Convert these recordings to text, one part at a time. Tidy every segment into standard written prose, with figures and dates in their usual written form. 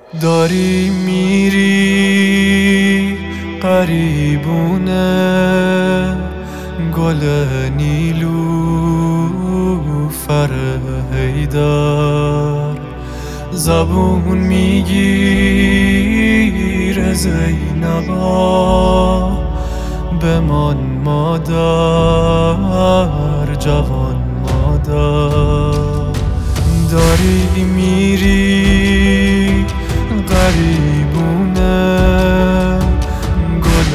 داری میری قریبونه گل نیلوفر حیدر، زبون میگیره زینبا، بمان مادر جوان مادر. داری میری قریبونه گل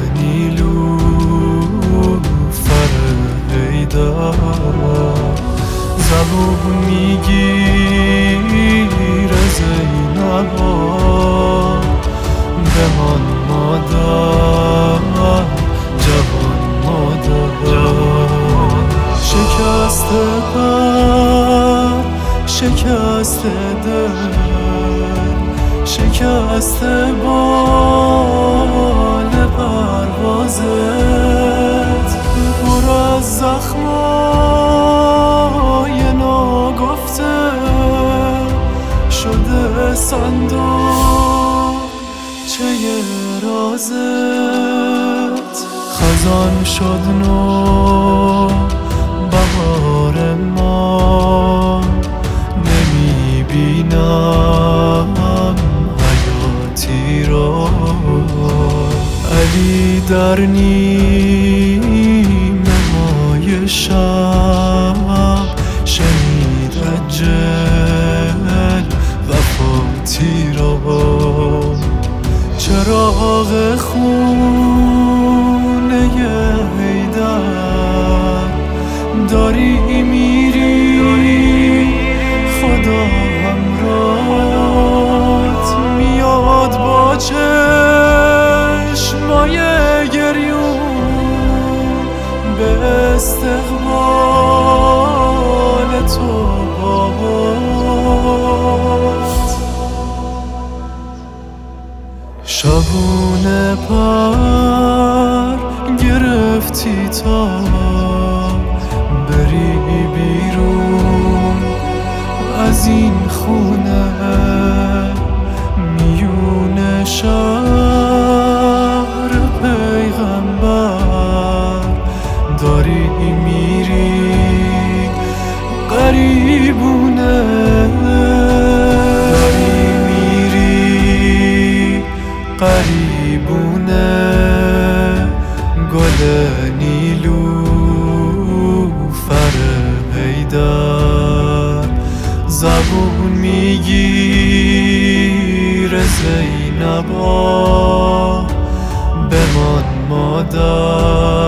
نیلوفر حیدر، زبون میگیره زینبا، بمان مادر جوان مادر. شکسته پر شکسته دل، شکسته بال پروازت، پر از زخمای ناگفته شده صندوق چه رازت. خزان شد نو بهار ما، نمیبینم حیاتی را. علی در نیمه های شب شنید اجل وفاتی را. چراغ خونه حیدر، داری میری خدا همراهت میاد با چشمای گریون به استقبال تو بابات. شبونه پر گرفتی تا بری بیرون از این خونه، میون شهر پیغمبر. داری میری قریبونه، داری میری قریبونه گل نیلوفر حیدر، زبون میگیره زینبا، بمان مادر